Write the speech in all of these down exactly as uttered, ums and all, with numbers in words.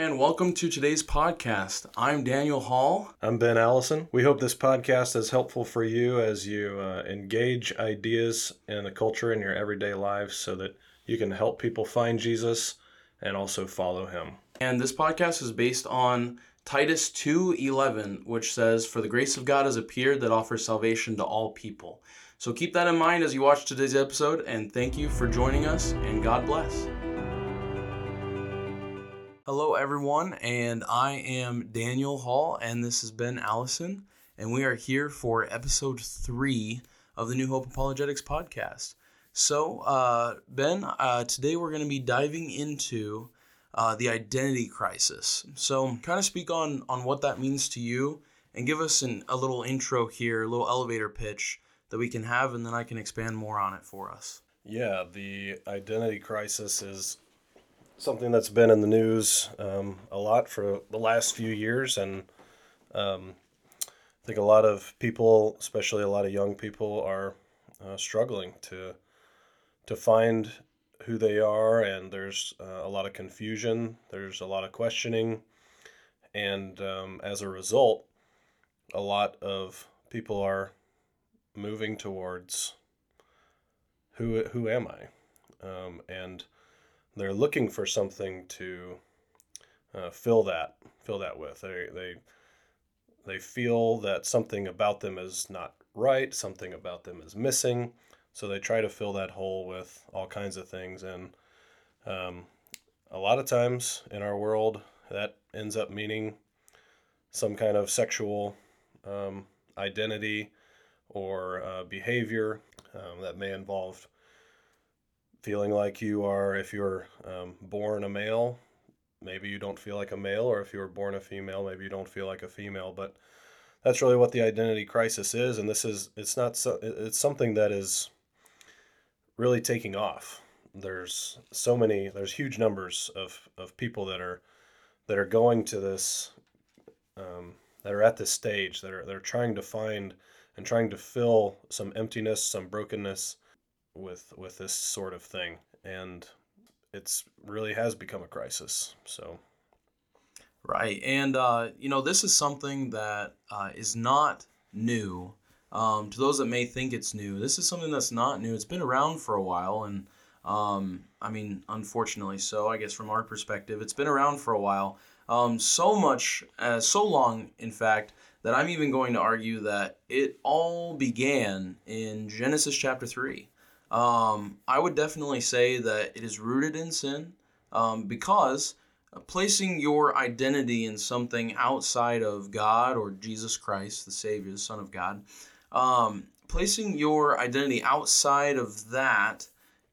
and welcome to today's podcast. I'm Daniel Hall. I'm Ben Allison. We hope this podcast is helpful for you as you uh, engage ideas in the culture in your everyday lives so that you can help people find Jesus and also follow him. And this podcast is based on Titus two eleven, which says, "For the grace of God has appeared that offers salvation to all people." So keep that in mind as you watch today's episode, and thank you for joining us, and God bless. Hello, everyone, and I am Daniel Hall, and this is Ben Allison, and we are here for episode three of the New Hope Apologetics podcast. So, uh, Ben, uh, today we're going to be diving into uh, the identity crisis. So, kind of speak on, on what that means to you, and give us an, a little intro here, a little elevator pitch that we can have, and then I can expand more on it for us. Yeah, the identity crisis is something that's been in the news um, a lot for the last few years, and um, I think a lot of people, especially a lot of young people, are uh, struggling to to find who they are, and there's uh, a lot of confusion, there's a lot of questioning, and um, as a result, a lot of people are moving towards who who am I, um, and they're looking for something to uh, fill that fill that with. They they they feel that something about them is not right, something about them is missing, so they try to fill that hole with all kinds of things. And um, a lot of times in our world, that ends up meaning some kind of sexual um, identity or uh, behavior um, that may involve feeling like you are, if you're um, born a male, maybe you don't feel like a male, or if you were born a female, maybe you don't feel like a female. But that's really what the identity crisis is, and this is it's not so, it's something that is really taking off. There's so many, there's huge numbers of, of people that are that are going to this, um, that are at this stage, that are they're trying to find and trying to fill some emptiness, some brokenness with with this sort of thing, and it's really has become a crisis. So Right, and uh, you know, this is something that uh, is not new. Um, to those that may think it's new, this is something that's not new. It's been around for a while, and um, I mean, unfortunately, so I guess from our perspective, it's been around for a while. Um, so much, uh, so long, in fact, that I'm even going to argue that it all began in Genesis chapter three. Um, I would definitely say that it is rooted in sin, um, because uh, placing your identity in something outside of God or Jesus Christ, the Savior, the Son of God, um, placing your identity outside of that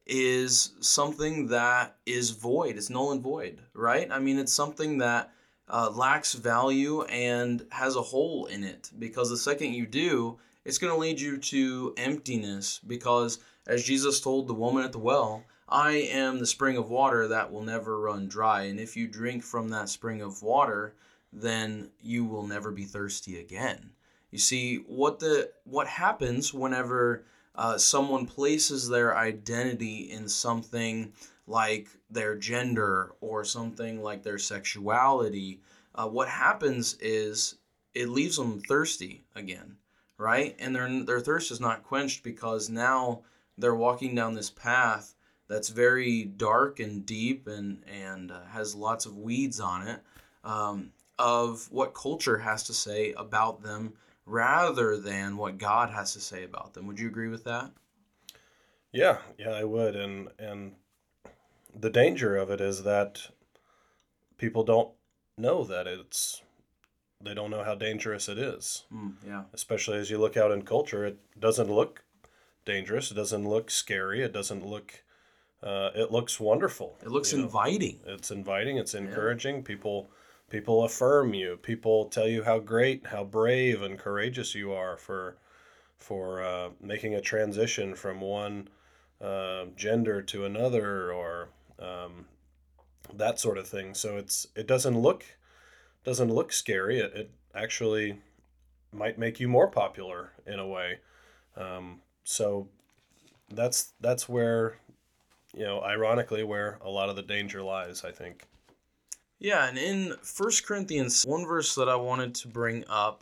is something that is void. It's null and void, right? I mean, it's something that uh, lacks value and has a hole in it, because the second you do, it's going to lead you to emptiness, because as Jesus told the woman at the well, "I am the spring of water that will never run dry. And if you drink from that spring of water, then you will never be thirsty again." You see, what the what happens whenever uh, someone places their identity in something like their gender or something like their sexuality, uh, what happens is it leaves them thirsty again, right? And their their thirst is not quenched, because now they're walking down this path that's very dark and deep, and and uh, has lots of weeds on it, um, of what culture has to say about them rather than what God has to say about them. Would you agree with that? yeah, yeah, I would, and and the danger of it is that people don't know that it's they don't know how dangerous it is. Mm, yeah. Especially as you look out in culture, it doesn't look dangerous. It doesn't look scary. It doesn't look. Uh, it looks wonderful. It looks You know, inviting. it's inviting. It's Yeah. encouraging. People, people affirm you. People tell you how great, how brave, and courageous you are for, for uh, making a transition from one uh, gender to another, or um, that sort of thing. So it's it doesn't look doesn't look scary. It, it actually might make you more popular in a way. Um, so that's that's where, you know, ironically, where a lot of the danger lies, I think. Yeah, and in First Corinthians, one verse that I wanted to bring up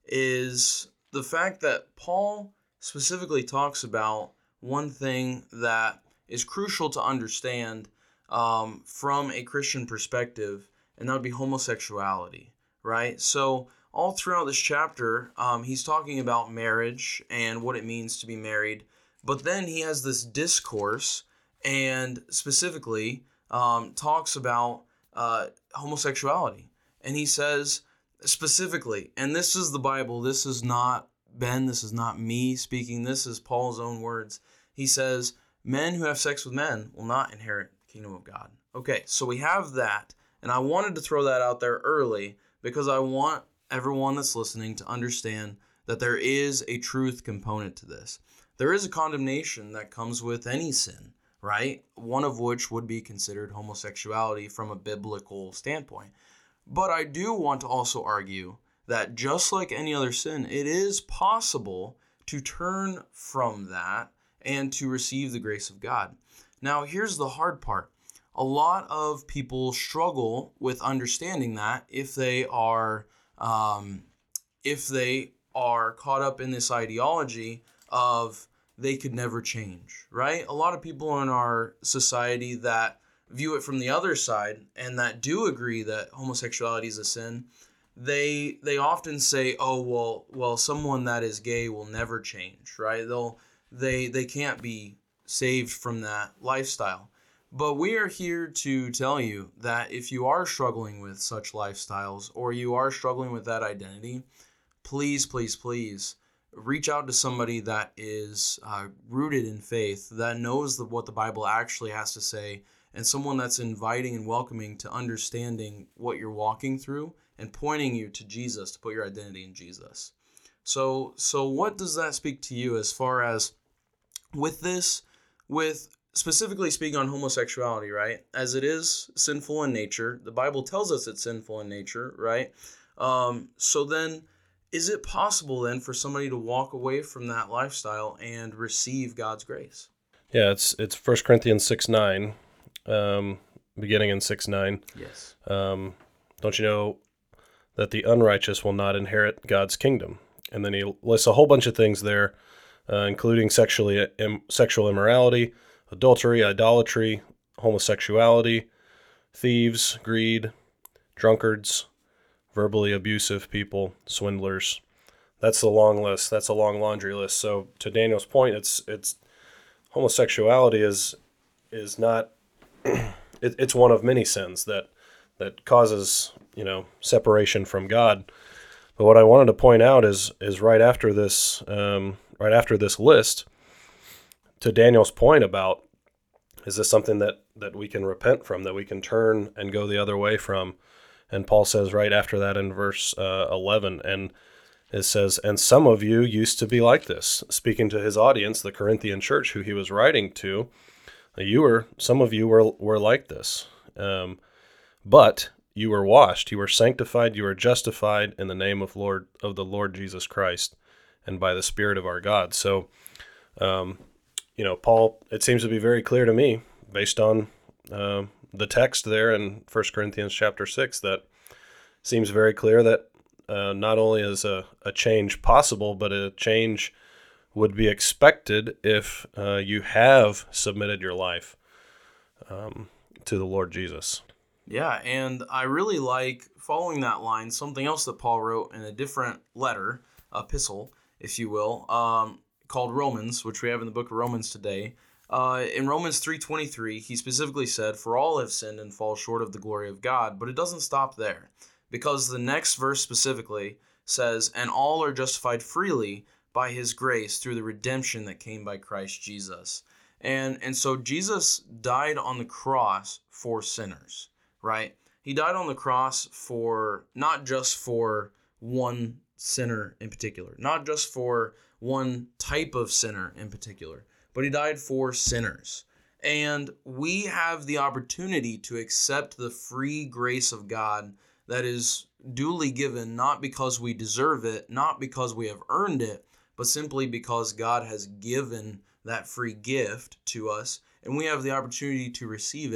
is the fact that Paul specifically talks about one thing that is crucial to understand um, from a Christian perspective, and that would be homosexuality, right? So, all throughout this chapter, um, he's talking about marriage and what it means to be married, but then he has this discourse and specifically um, talks about uh, homosexuality. And he says specifically, and this is the Bible, this is not Ben, this is not me speaking, this is Paul's own words. He says, men who have sex with men will not inherit the kingdom of God. Okay, so we have that, and I wanted to throw that out there early because I want everyone that's listening to understand that there is a truth component to this. There is a condemnation that comes with any sin, right? One of which would be considered homosexuality from a biblical standpoint. But I do want to also argue that just like any other sin, it is possible to turn from that and to receive the grace of God. Now, here's the hard part. A lot of people struggle with understanding that if they are um, if they are caught up in this ideology of they could never change, right? A lot of people in our society that view it from the other side and that do agree that homosexuality is a sin, they they often say, "Oh, well, well, someone that is gay will never change," right? They'll they they can't be saved from that lifestyle. But we are here to tell you that if you are struggling with such lifestyles or you are struggling with that identity, please, please, please reach out to somebody that is uh, rooted in faith, that knows the, what the Bible actually has to say, and someone that's inviting and welcoming to understanding what you're walking through and pointing you to Jesus, to put your identity in Jesus. So, so what does that speak to you as far as with this, with specifically speaking on homosexuality, right? As it is sinful in nature, the Bible tells us it's sinful in nature, right? Um, so then, is it possible then for somebody to walk away from that lifestyle and receive God's grace? Yeah, it's it's First Corinthians six nine, um, beginning in six nine. Yes. Um, don't you know that the unrighteous will not inherit God's kingdom? And then he lists a whole bunch of things there, uh, including sexually im- sexual immorality, adultery, idolatry, homosexuality, thieves, greed, drunkards, verbally abusive people, swindlers. That's a long list. That's a long laundry list. So to Daniel's point, it's it's homosexuality is is not it, it's one of many sins that that causes, you know, separation from God. But what I wanted to point out is is right after this um, right after this list, to Daniel's point about, is this something that that we can repent from, that we can turn and go the other way from? And Paul says right after that in verse uh, eleven, and it says, and some of you used to be like this, speaking to his audience, the Corinthian church, who he was writing to. You were, some of you were were like this, um, but you were washed, you were sanctified, you were justified in the name of Lord of the Lord Jesus Christ, and by the Spirit of our God. So, um, you know, Paul, it seems to be very clear to me, based on uh, the text there in First Corinthians chapter six, that seems very clear that uh, not only is a, a change possible, but a change would be expected if uh, you have submitted your life um, to the Lord Jesus. Yeah, and I really like, following that line, something else that Paul wrote in a different letter, epistle, if you will, um, called Romans, which we have in the book of Romans today. Uh, in Romans three twenty-three, he specifically said, "For all have sinned and fall short of the glory of God." But it doesn't stop there, because the next verse specifically says, "And all are justified freely by his grace through the redemption that came by Christ Jesus." And and so Jesus died on the cross for sinners, right? He died on the cross for not just for one sinner in particular, not just for one type of sinner in particular, but he died for sinners. And we have the opportunity to accept the free grace of God that is duly given, not because we deserve it, not because we have earned it, but simply because God has given that free gift to us, and we have the opportunity to receive it,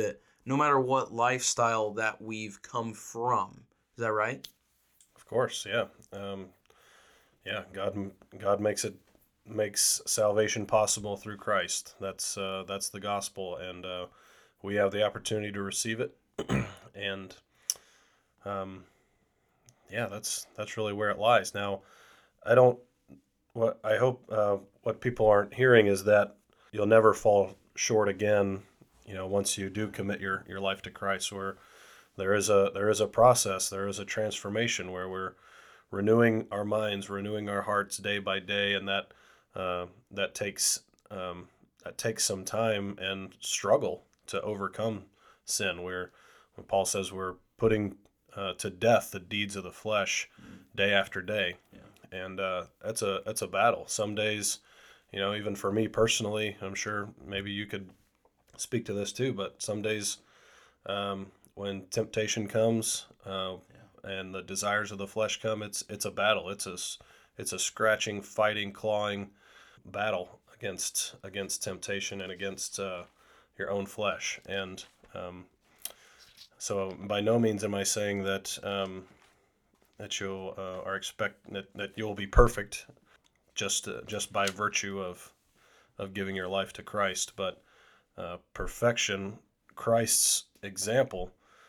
no matter what lifestyle that we've come from. Is that right? Of course, yeah. Um, yeah, God God makes it makes salvation possible through Christ. That's uh, that's the gospel, and uh, we have the opportunity to receive it. and um, yeah, that's that's really where it lies. Now, I don't. What I hope uh, what people aren't hearing is that you'll never fall short again. You know, once you do commit your, your life to Christ, where there is a there is a process, there is a transformation where we're renewing our minds, renewing our hearts day by day, and that uh, that takes um, that takes some time and struggle to overcome sin. Where when Paul says we're putting uh, to death the deeds of the flesh day after day, Yeah. and uh, that's a that's a battle. Some days, you know, even for me personally, I'm sure maybe you could speak to this too, but some days um, when temptation comes uh, Yeah. and the desires of the flesh come, it's it's a battle. It's a it's a scratching, fighting, clawing battle against against temptation and against uh, your own flesh. And um, so, by no means am I saying that um, that you uh, are expect that, that you'll be perfect just uh, just by virtue of of giving your life to Christ, but uh, perfection, Christ's example,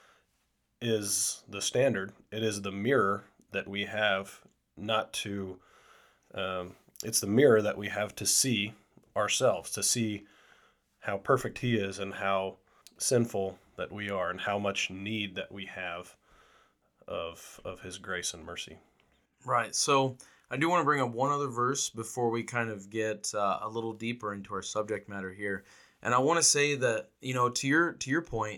is the standard. It is the mirror that we have not to. Um, it's the mirror that we have to see ourselves, to see how perfect He is and how sinful that we are, and how much need that we have of of His grace and mercy. Right. So I do want to bring up one other verse before we kind of get uh, a little deeper into our subject matter here. And I want to say that, you know, to your to your point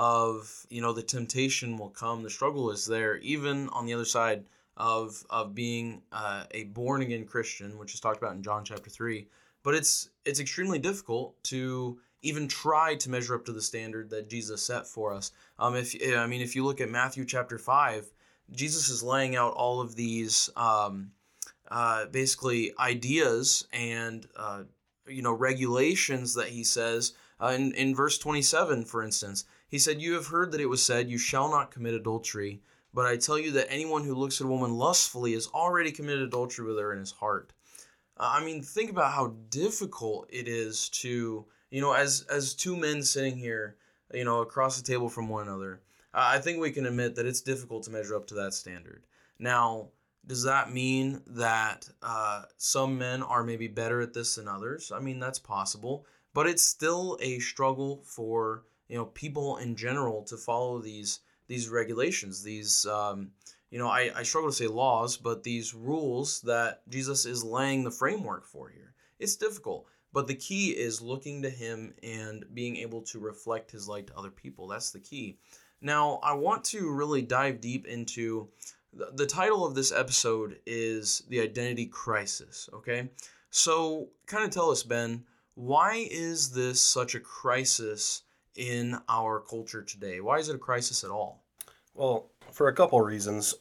of, you know, the temptation will come, the struggle is there, even on the other side of of being uh, a born again Christian, which is talked about in John chapter three. But it's it's extremely difficult to even try to measure up to the standard that Jesus set for us. Um, if I mean, if you look at Matthew chapter five, Jesus is laying out all of these um, uh, basically ideas and uh, you know regulations that he says uh, in in verse twenty-seven, for instance. He said, "You have heard that it was said, 'You shall not commit adultery.' But I tell you that anyone who looks at a woman lustfully has already committed adultery with her in his heart." Uh, I mean, think about how difficult it is to, you know, as as two men sitting here, you know, across the table from one another. Uh, I think we can admit that it's difficult to measure up to that standard. Now, does that mean that uh, some men are maybe better at this than others? I mean, that's possible, but it's still a struggle for, you know, people in general to follow these these regulations, these um, you know, I, I struggle to say laws, but these rules that Jesus is laying the framework for here. It's difficult, but the key is looking to him and being able to reflect his light to other people. That's the key. Now, I want to really dive deep into the, the title of this episode is The Identity Crisis, okay? So, kind of tell us, Ben, why is this such a crisis in our culture today? Why is it a crisis at all? Well, for a couple reasons.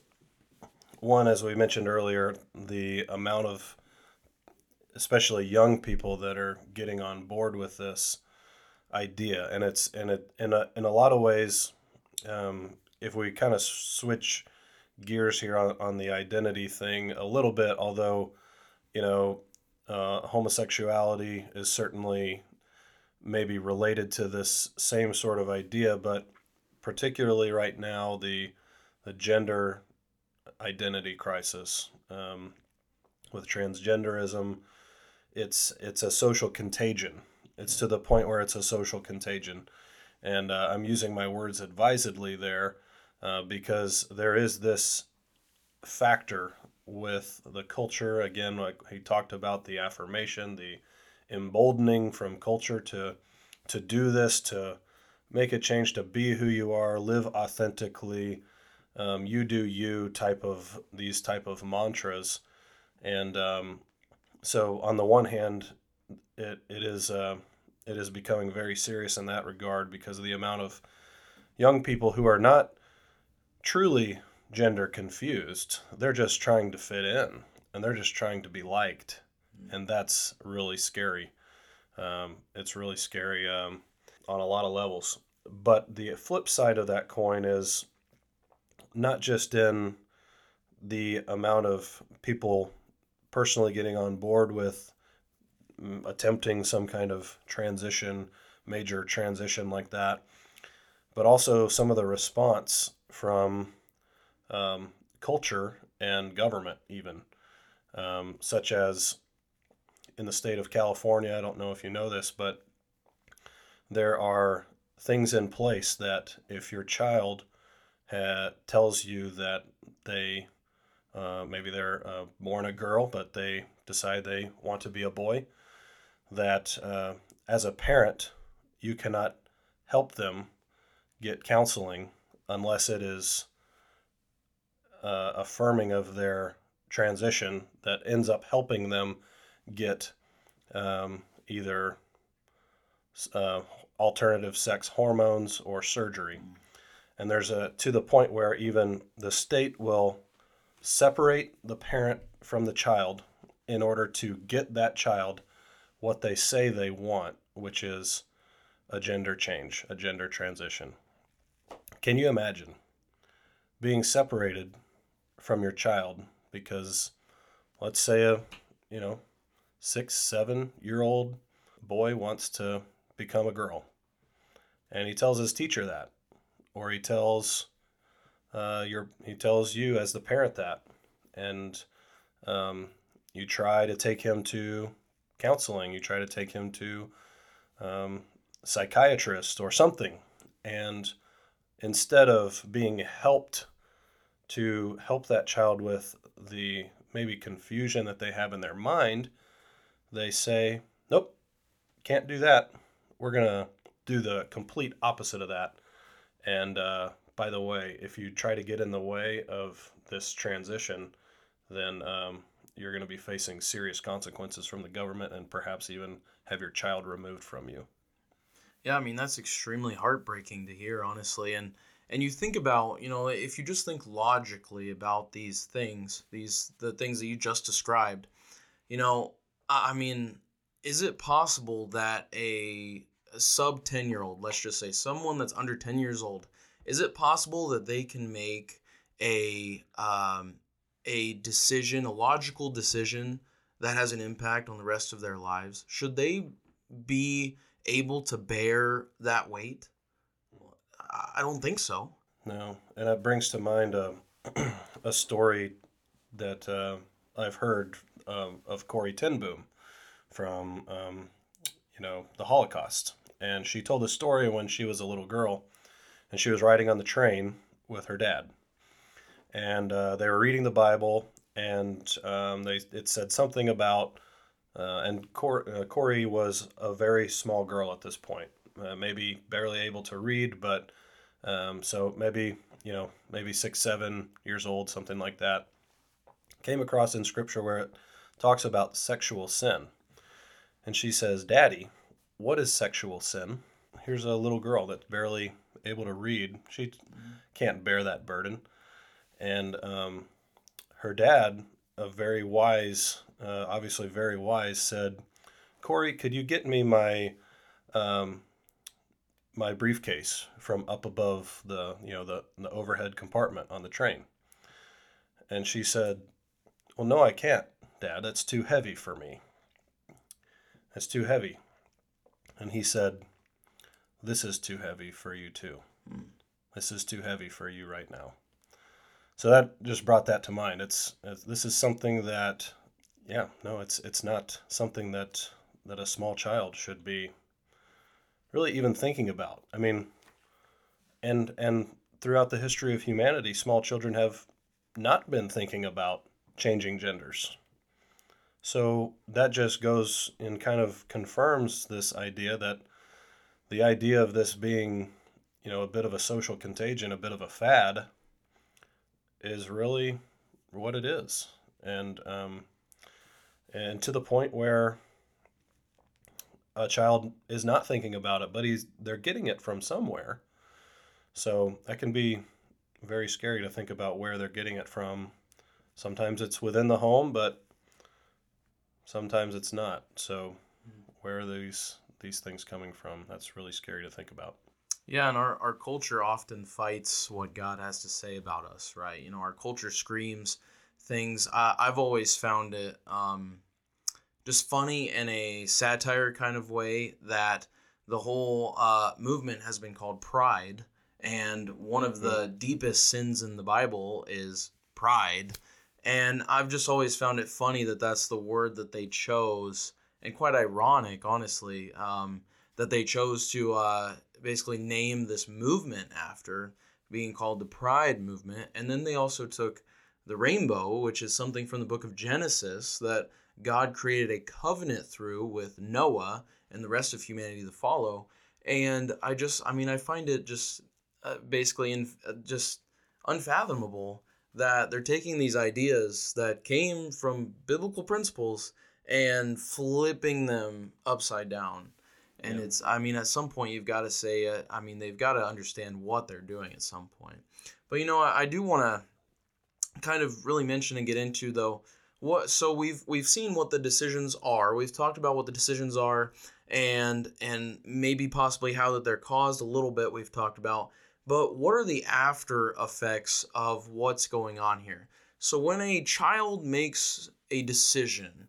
One, as we mentioned earlier, the amount of especially young people that are getting on board with this idea, and it's and it in a in a lot of ways, um, if we kind of switch gears here on, on the identity thing a little bit, although you know uh, homosexuality is certainly maybe related to this same sort of idea, but particularly right now the the gender identity crisis um, with transgenderism. It's it's a social contagion. It's to the point where it's a social contagion, and uh, I'm using my words advisedly there uh, because there is this factor with the culture. Again, like he talked about the affirmation, the emboldening from culture to to do this, to make a change, to be who you are, live authentically, um, you do you type of these type of mantras. And um, so on the one hand, it, it is uh, it is becoming very serious in that regard because of the amount of young people who are not truly gender confused. They're just trying to fit in, and they're just trying to be liked, and that's really scary. Um, it's really scary um, on a lot of levels. but the flip side of that coin is not just in the amount of people personally getting on board with mm, attempting some kind of transition, major transition like that, but also some of the response from um, culture and government, even, um, such as in the state of California. I don't know if you know this, but there are things in place that if your child ha- tells you that they uh, maybe they're uh, born a girl, but they decide they want to be a boy, that uh, as a parent, you cannot help them get counseling unless it is uh, affirming of their transition that ends up helping them get um, either uh, alternative sex hormones or surgery. And there's a to the point where even the state will separate the parent from the child in order to get that child what they say they want, which is a gender change, a gender transition. Can you imagine being separated from your child because, let's say, a you know six, seven year old boy wants to become a girl, and he tells his teacher that, or he tells uh, your he tells you as the parent that, and um, you try to take him to counseling, you try to take him to um, psychiatrist or something, and instead of being helped to help that child with the maybe confusion that they have in their mind, they say, nope, can't do that. We're going to do the complete opposite of that. And uh, by the way, if you try to get in the way of this transition, then um, you're going to be facing serious consequences from the government and perhaps even have your child removed from you. Yeah, I mean that's extremely heartbreaking to hear, honestly. And and you think about, you know, if you just think logically about these things, these the things that you just described, you know, I I mean, is it possible that a, a sub ten year old, let's just say someone that's under ten years old, is it possible that they can make a um, a decision, a logical decision that has an impact on the rest of their lives? Should they be able to bear that weight? I don't think so. No, and that brings to mind a, a story that uh, I've heard um, of Corrie ten Boom from um, you know the Holocaust, and she told a story when she was a little girl, and she was riding on the train with her dad, and uh, they were reading the Bible, and um, they it said something about uh, and Cor- uh, Corrie was a very small girl at this point, uh, maybe barely able to read, but um, so maybe you know maybe six, seven years old, something like that. Came across in scripture where it talks about sexual sin, and she says, "Daddy, what is sexual sin?" Here's a little girl that's barely able to read. She can't bear that burden, and um, her dad, a very wise, uh, obviously very wise, said, "Corrie, could you get me my um, my briefcase from up above the you know the, the overhead compartment on the train?" And she said, "Well, no, I can't, Dad. That's too heavy for me. It's too heavy." And he said, "This is too heavy for you too. This is too heavy for you right now." So that just brought that to mind. It's, it's this is something that, yeah, no, it's it's not something that that a small child should be really even thinking about. I mean, and and throughout the history of humanity, small children have not been thinking about changing genders. So that just goes and kind of confirms this idea that the idea of this being, you know, a bit of a social contagion, a bit of a fad, is really what it is, and um, and to the point where a child is not thinking about it, but he's they're getting it from somewhere. So that can be very scary to think about where they're getting it from. Sometimes it's within the home, but sometimes it's not. So where are these these things coming from? That's really scary to think about. Yeah, and our, our culture often fights what God has to say about us, right? You know, our culture screams things. I, I've always found it um, just funny in a satire kind of way that the whole uh, movement has been called pride. And one of Mm. the deepest sins in the Bible is pride. And I've just always found it funny that that's the word that they chose, and quite ironic, honestly, um, that they chose to uh, basically name this movement after, being called the Pride Movement. And then they also took the rainbow, which is something from the book of Genesis that God created a covenant through with Noah and the rest of humanity to follow. And I just, I mean, I find it just uh, basically in, uh, just unfathomable that they're taking these ideas that came from biblical principles and flipping them upside down. And Yeah. it's, I mean, at some point you've got to say, uh, I mean, they've got to understand what they're doing at some point. But you know, I, I do want to kind of really mention and get into though what so we've we've seen what the decisions are. We've talked about what the decisions are, and and maybe possibly how that they're caused a little bit we've talked about. But what are the after effects of what's going on here? So when a child makes a decision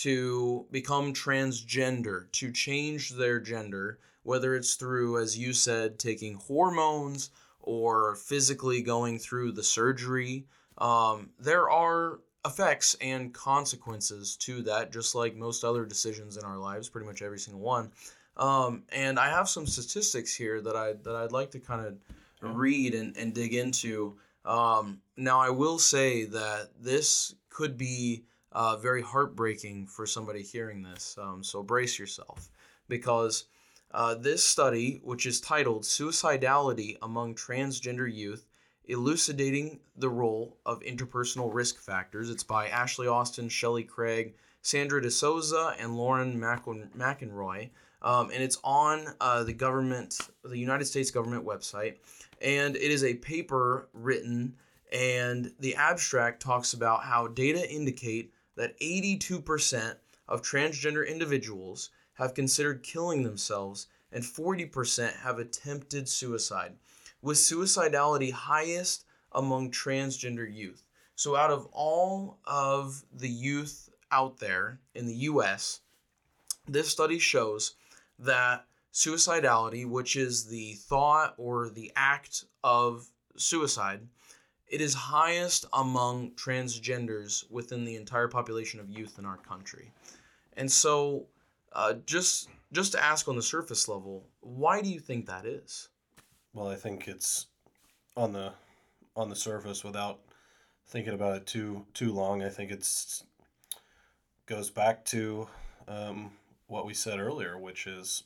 to become transgender, to change their gender, whether it's through, as you said, taking hormones or physically going through the surgery, um, there are effects and consequences to that, just like most other decisions in our lives, pretty much every single one. Um, and I have some statistics here that I that I'd like to kind of Yeah. read and, and dig into. Um, now, I will say that this could be uh, very heartbreaking for somebody hearing this. Um, so brace yourself, because uh, this study, which is titled "Suicidality Among Transgender Youth," elucidating the role of interpersonal risk factors. It's by Ashley Austin, Shelley Craig, Sandra DeSouza, and Lauren McEnroy. Um, and it's on uh, the government, the United States government website. And it is a paper written, and the abstract talks about how data indicate that eighty-two percent of transgender individuals have considered killing themselves, and forty percent have attempted suicide, with suicidality highest among transgender youth. So, out of all of the youth out there in the U S, this study shows that suicidality, which is the thought or the act of suicide, it is highest among transgenders within the entire population of youth in our country. And so, uh, just just to ask on the surface level, why do you think that is? Well, I think it's on the on the surface without thinking about it too too long. I think it's goes back to um, what we said earlier, which is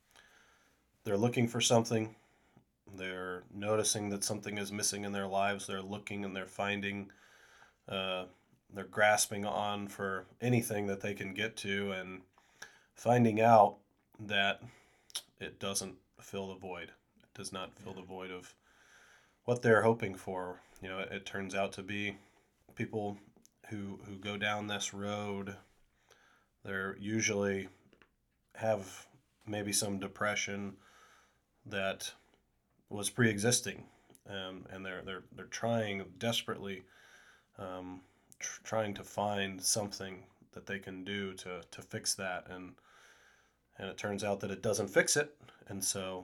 they're looking for something. They're noticing that something is missing in their lives. They're looking and they're finding. Uh, they're grasping on for anything that they can get to, and finding out that it doesn't fill the void. It does not fill the void of what they're hoping for. You know, it, it turns out to be people who who go down this road. They're usually have maybe some depression that was pre-existing, um, and they're they're they're trying desperately, um, tr- trying to find something that they can do to to fix that, and and it turns out that it doesn't fix it, and so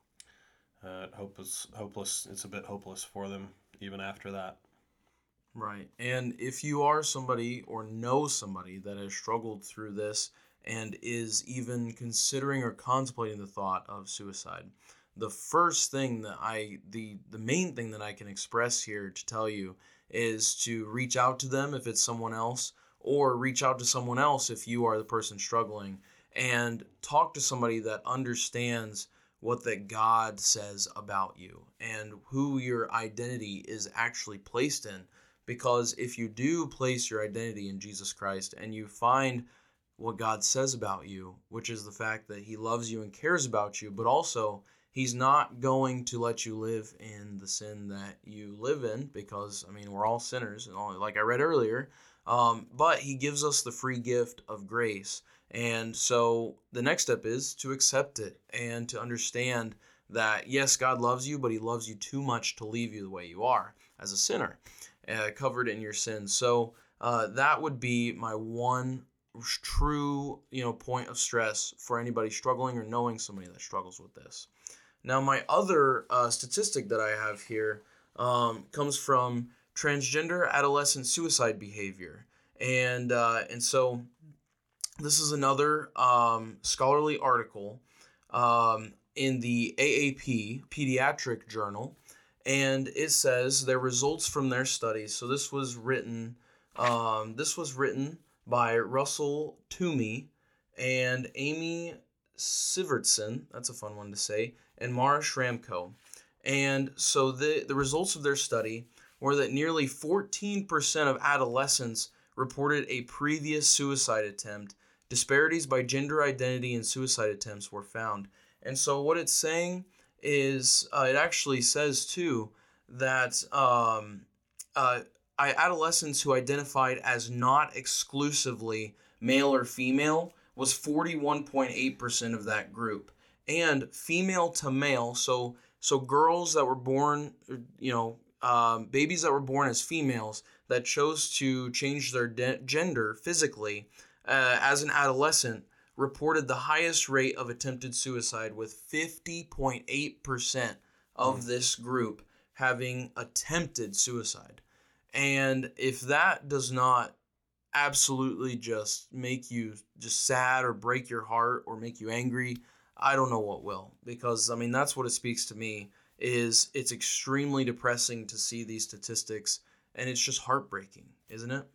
uh, hopeless hopeless it's a bit hopeless for them even after that. Right. And if you are somebody or know somebody that has struggled through this and is even considering or contemplating the thought of suicide, the first thing that I, the, the main thing that I can express here to tell you is to reach out to them if it's someone else, or reach out to someone else if you are the person struggling, and talk to somebody that understands what that God says about you and who your identity is actually placed in. Because if you do place your identity in Jesus Christ and you find what God says about you, which is the fact that He loves you and cares about you, but also He's not going to let you live in the sin that you live in, because, I mean, we're all sinners, and all, like I read earlier, um, but He gives us the free gift of grace. And so the next step is to accept it and to understand that, yes, God loves you, but he loves you too much to leave you the way you are as a sinner, uh, covered in your sins. So uh, that would be my one true, you know, point of stress for anybody struggling or knowing somebody that struggles with this. Now, my other uh, statistic that I have here um, comes from transgender adolescent suicide behavior, and uh, and so this is another um, scholarly article um, in the A A P Pediatric Journal, and it says their results from their studies. So this was written, um, this was written by Russell Toomey and Amy Sivertson. That's a fun one to say, and Mara Shramko. And so the the results of their study were that nearly fourteen percent of adolescents reported a previous suicide attempt. Disparities by gender identity and suicide attempts were found. And so what it's saying is, uh, it actually says too that um, uh, adolescents who identified as not exclusively male or female was forty-one point eight percent of that group. And female to male, so so girls that were born, you know, um, babies that were born as females that chose to change their de- gender physically uh, as an adolescent reported the highest rate of attempted suicide, with fifty point eight percent of mm. this group having attempted suicide. And if that does not absolutely just make you just sad or break your heart or make you angry, I don't know what will. Because, I mean, that's what it speaks to me, is it's extremely depressing to see these statistics, and it's just heartbreaking, isn't it?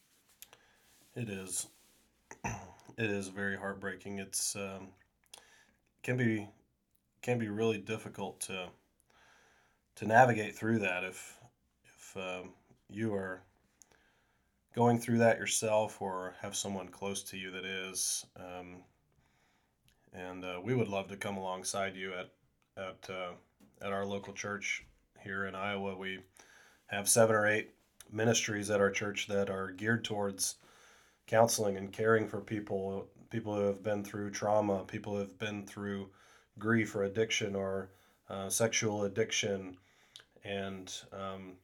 It is. It is very heartbreaking. It's um, can be can be really difficult to to navigate through that if if um, you are going through that yourself or have someone close to you that is. Um, and uh, we would love to come alongside you at at uh, at our local church here in Iowa. We have seven or eight ministries at our church that are geared towards counseling and caring for people, people who have been through trauma, people who have been through grief or addiction or uh, sexual addiction. And um,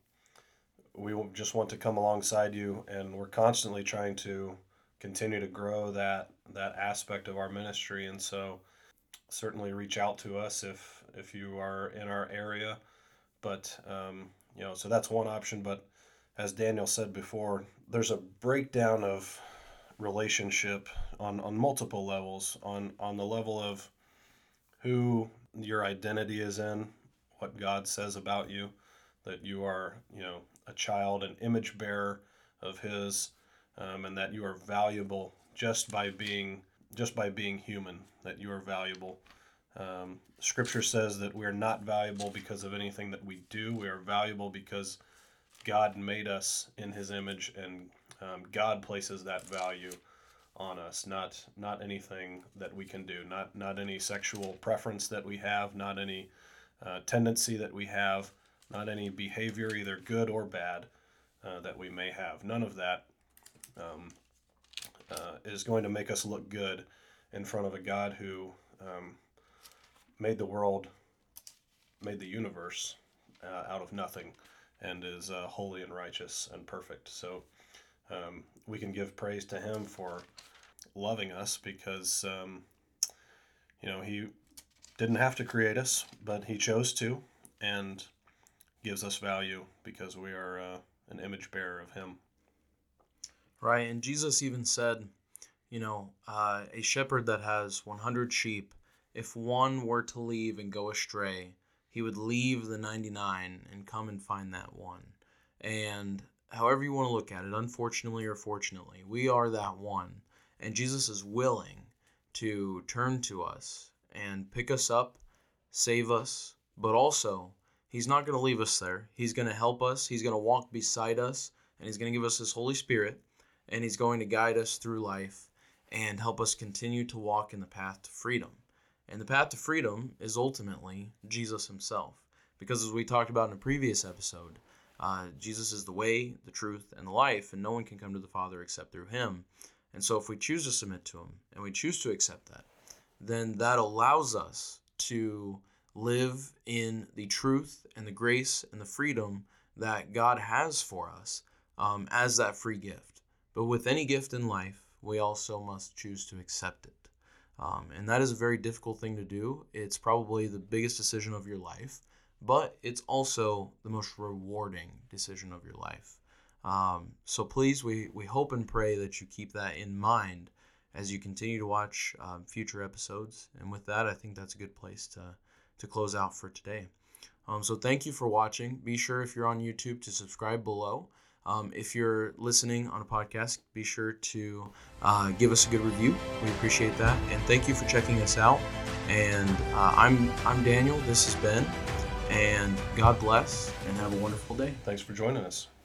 we just want to come alongside you, and we're constantly trying to continue to grow that that aspect of our ministry. And so certainly reach out to us if if you are in our area. But um, you know, so that's one option. But as Daniel said before, there's a breakdown of relationship on, on multiple levels, on, on the level of who your identity is in, what God says about you, that you are, you know, a child, an image bearer of His, um, and that you are valuable just by being just by being human, that you are valuable. Um, scripture says that we're not valuable because of anything that we do. We are valuable because God made us in His image, and um, God places that value on us, not not anything that we can do, not not any sexual preference that we have, not any uh, tendency that we have, not any behavior, either good or bad, uh, that we may have. None of that um, uh, is going to make us look good in front of a God who um, made the world, made the universe uh, out of nothing, and is uh, holy and righteous and perfect. So um, we can give praise to Him for loving us because, um, you know, He didn't have to create us, but He chose to, and gives us value because we are uh, an image bearer of Him. Right, and Jesus even said, you know, uh, a shepherd that has one hundred sheep, if one were to leave and go astray, he would leave the ninety-nine and come and find that one. And however you want to look at it, unfortunately or fortunately, we are that one. And Jesus is willing to turn to us and pick us up, save us, but also He's not going to leave us there. He's going to help us. He's going to walk beside us, and He's going to give us His Holy Spirit, and He's going to guide us through life and help us continue to walk in the path to freedom. And the path to freedom is ultimately Jesus Himself. Because as we talked about in a previous episode, uh, Jesus is the way, the truth, and the life, and no one can come to the Father except through Him. And so if we choose to submit to Him, and we choose to accept that, then that allows us to live in the truth and the grace and the freedom that God has for us um, as that free gift. But with any gift in life, we also must choose to accept it. Um, and that is a very difficult thing to do. It's probably the biggest decision of your life, but it's also the most rewarding decision of your life. Um, so please, we, we hope and pray that you keep that in mind as you continue to watch um, future episodes. And with that, I think that's a good place to, to close out for today. Um, so thank you for watching. Be sure, if you're on YouTube, to subscribe below. Um, if you're listening on a podcast, be sure to uh, give us a good review. We appreciate that. And thank you for checking us out. And uh, I'm I'm Daniel. This is Ben. And God bless, and have a wonderful day. Thanks for joining us.